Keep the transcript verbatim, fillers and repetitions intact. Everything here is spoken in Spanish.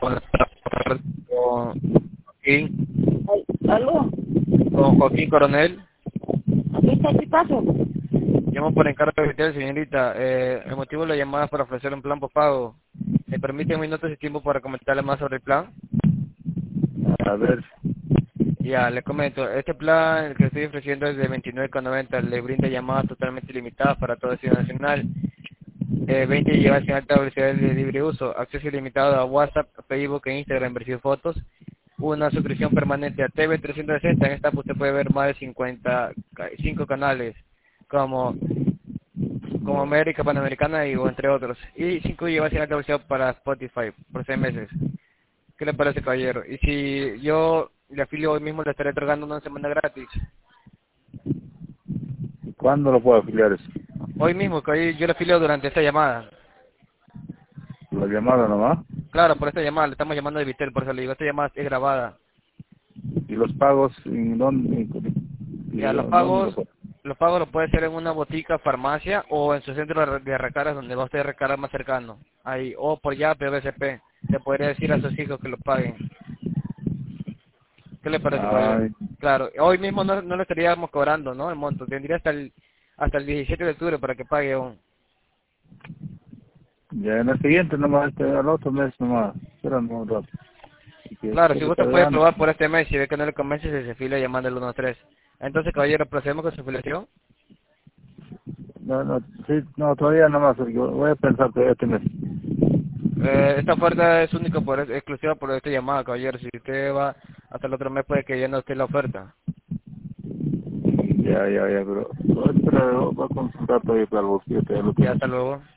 Buenas tardes, con Joaquín, Ay, ¿aló? con Joaquín Coronel. ¿Aquí está el caso? Llamo por encargo de usted, señorita. Eh, el motivo de la llamada es para ofrecer un plan postpago. ¿Me permite un minuto de tiempo para comentarle más sobre el plan? A ver, Ya, le comento. Este plan, el que estoy ofreciendo es de veintinueve con noventa. Le brinda llamadas totalmente ilimitadas para todo ciudad nacional. Eh, veinte gigabytes sin alta velocidad de libre uso. Acceso ilimitado a WhatsApp, Facebook e Instagram, versión fotos. Una suscripción permanente a T V trescientos sesenta. En esta usted puede ver más de cincuenta y cinco canales como como América, Panamericana y o entre otros. Y cinco gigabytes sin alta velocidad para Spotify por seis meses. ¿Qué le parece, caballero? Y si yo le afilio hoy mismo, le estaré entregando una semana gratis. ¿cuándo lo puedo afiliar eso? Hoy mismo, que hoy yo le afilio durante esta llamada. ¿La llamada nomás? Claro, por esta llamada, le estamos llamando de Vitel, por eso le digo, esta llamada es grabada. ¿Y los pagos en dónde? ¿Y Ya, los dónde lo pagos, puedo? los pagos los puede hacer en una botica, farmacia o en su centro de de recargas donde va usted a recargar más cercano. Ahí, o por ya P V C P. Le podría decir a sus hijos que lo paguen. ¿Qué le parece, caballero? Ay, Claro, hoy mismo no, no le estaríamos cobrando, ¿no? El monto. Tendría hasta el hasta el diecisiete de octubre para que pague aún. ya en el siguiente nomás, este, al otro mes nomás. Espera un rato. Y que Claro, se si le usted pague puede antes. probar por este mes y ve que no le convence, se se fila llamando al uno tres. Entonces, caballero, procedemos con su afiliación. No, no, sí, no, todavía nomás, porque voy a pensar todavía este mes. Eh, esta oferta es única, por exclusiva por esta llamada, caballero. Si usted va hasta el otro mes, puede que ya no esté la oferta. Ya, ya, ya, pero, no, espera, voy a consultar todavía para el bolsillo, todavía lo Y tengo hasta aquí. luego.